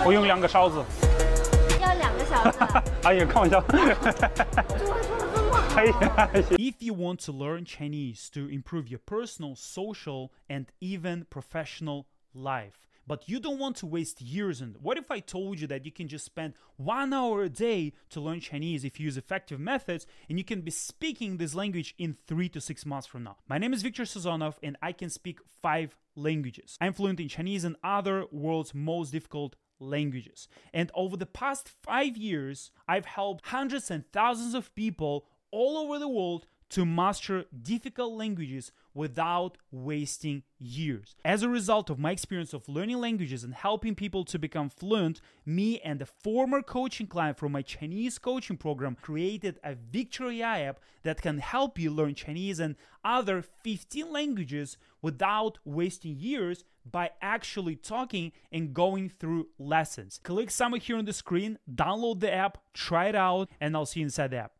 我用2个勺子。 要2个小时。 哎呀，开玩笑。 If you want to learn Chinese to improve your personal, social, and even professional life, but you don't want to waste years on it, what if I told you that you can just spend 1 hour a day to learn Chinese if you use effective methods, and you can be speaking this language in 3 to 6 months from now? My name is Viktor Sazonov, and I can speak 5 languages. I'm fluent in Chinese and other world's most difficult languages. And over the past 5 years, I've helped hundreds and thousands of people all over the world to master difficult languages without wasting years. As a result of my experience of learning languages and helping people to become fluent, me and a former coaching client from my Chinese coaching program created a Victor AI app that can help you learn Chinese and other 15 languages without wasting years by actually talking and going through lessons. Click somewhere here on the screen, download the app, try it out, and I'll see you inside the app.